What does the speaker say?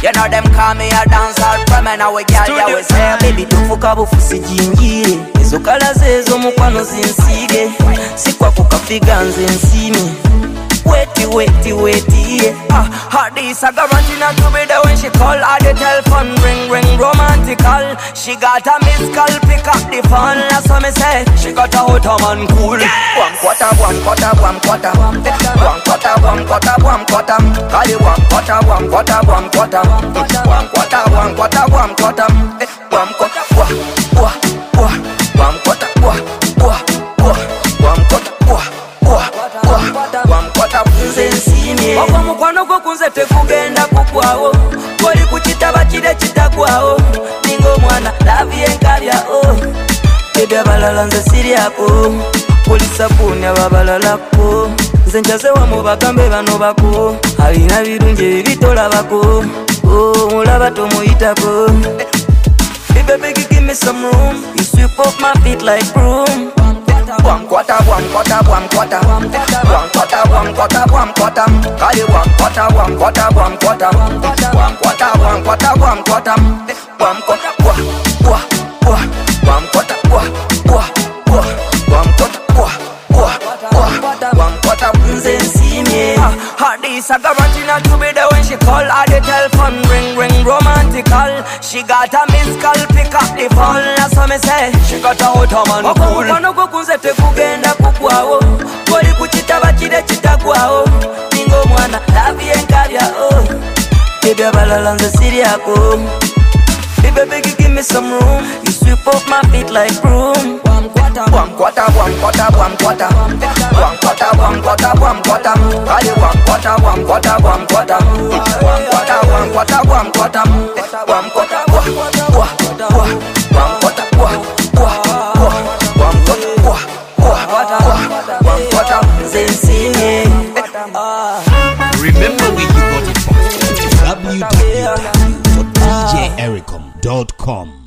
You know them call me a dancehall from and we girl ya we say baby tufuka bufusi jingire izo kala zezo mukwano zinsige sikwa kukafiga nze nsimi weti Hadis a guarantee not to be there when she call. At the telephone ring romantical. She got a missed call, pick up the phone. That's what me say. She got a hot man cool. One quarter. Call it one quarter. Wako mukwano gwo kunze tekugenda kukwawo Koli kuchitaba chile chitakwawo Ningo mwana lavi enkabyao Baby abalala nze siri ako Koli sapuni ababalalako Nze nchaze wa mubagambe bano bako Alina birungi bibitola bako Mulaba tomuyitako Baby give me some room You sweep up my feet like broom One quarter. Call it one quarter. Hadis a guarantee not to be there when she call. At the telephone ring romantical. She got a missed call, pick up the phone. That's what me say. She got a hot man cool. Mukwano gwo kunze tekugenda kukwawo Koli kuchitaba chile chitakwawo Ningo mwana lavi enkabyao Baby abalala nze siri ako Baby give me some room You sweep up my feet like broom One quarter. Call it one quarter. Remember where you got it from. www.djericom.com